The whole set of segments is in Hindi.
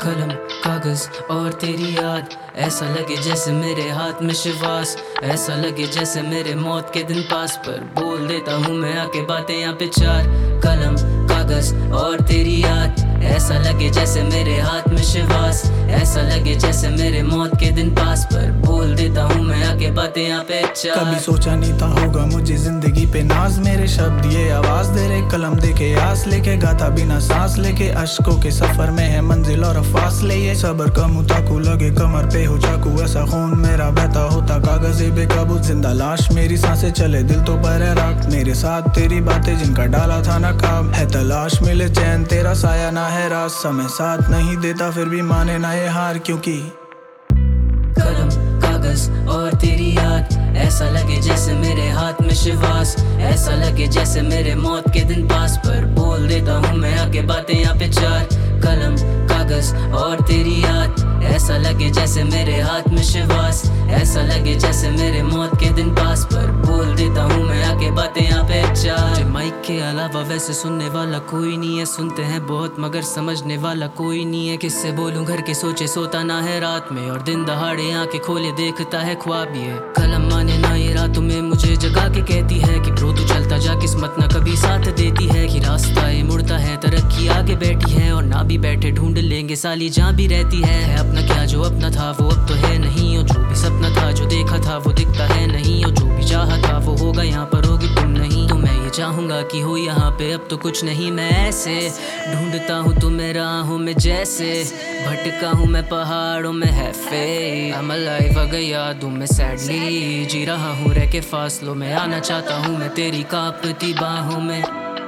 कलम कागज और तेरी याद, ऐसा लगे जैसे मेरे हाथ में श्वास, ऐसा लगे जैसे मेरे मौत के दिन पास। पर बोल देता हूँ मैं आके बातें यहाँ पे चार। कलम कागज और तेरी याद, ऐसा लगे जैसे मेरे हाथ में श्वास, ऐसा लगे जैसे मेरे मौत के दिन पास। पर बोल देता हूँ मैं आके बातें यहाँ पे चार। कभी सोचा नहीं था होगा मुझे जिंदगी पे नाज, मेरे शब्द ये आवाज दे रहे, कलम देके आस लेके गाता बिना सांस लेके। अश्कों के सफर में है मंजिल और फासले, ये सबर का मुताकू लगे कमर पे हो चाकू, ऐसा खून मेरा बहता होता कागज़े बेकाबू। जिंदा लाश मेरी सांसें चले दिल तो पर है राख, मेरे साथ तेरी बातें जिनका डाला था नकाब। है तलाश मिले चैन तेरा साया ना है रास, समय साथ नहीं देता फिर भी माने ना ये हार, क्योंकि कलम कागज और तेरी याद, ऐसा लगे जैसे मेरे हाथ में श्वास, ऐसा लगे जैसे मेरे मौत के दिन पास। पर बोल देता हूँ मैं आगे बातें यहाँ पे चार। कलम कागज और तेरी याद, ऐसा लगे जैसे मेरे हाथ में श्वास, ऐसा लगे जैसे मेरे मौत के दिन पास। पर बोल देता हूँ मैं आके बातें यहाँ पे चार। माइक के अलावा वैसे सुनने वाला कोई नहीं है, सुनते हैं बहुत मगर समझने वाला कोई नहीं है। किससे बोलूं घर के सोचे सोता ना है रात में, और दिन दहाड़े आंखें खोले देखता है ख्वाब ये। कलम माने ना ये रातों में मुझे जगा के कहती है कि ब्रो तू चलता जा, किस्मत ना कभी साथ देती है। कि रास्ता ये मुड़ता है, तरक्की आगे बैठी है, और ना भी बैठे ढूंढ लेंगे साली जहाँ भी रहती है। अपना क्या जो अपना था वो अब तो है नहीं, और जो भी सपना था जो देखा था वो दिखता है नहीं, और जो भी चाहा था वो होगा यहाँ पर होगी तुम नहीं। तो मैं ये चाहूंगा कि हो यहाँ पे अब तो कुछ नहीं, मैं ऐसे ढूंढता हूँ तुम्हें राहों में, जैसे भटका हूँ मैं पहाड़ों में है फेट। I'm alive अगर यादों में सैडली जी रहा हूँ, रह के फासलों में आना चाहता हूँ मैं तेरी कांपती बाहों में।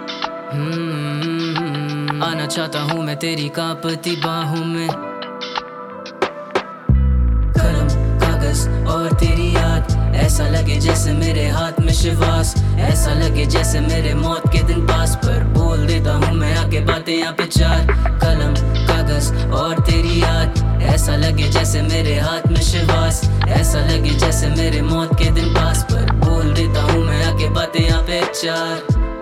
आना चाहता हूँ मैं तेरी कांपती बाहों में। कलम कागज और तेरी याद, ऐसा लगे जैसे मेरे हाथ में श्वास, ऐसा लगे जैसे मेरे मौत के दिन पास। पर बोल देता हूँ मैं आके बातें यहाँ पे चार। कलम कागज और तेरी याद, ऐसा लगे जैसे मेरे हाथ में श्वास, ऐसा लगे जैसे मेरे मौत के दिन पास। पर बोल देता हूँ मैं आके बातें यहाँ पे चार।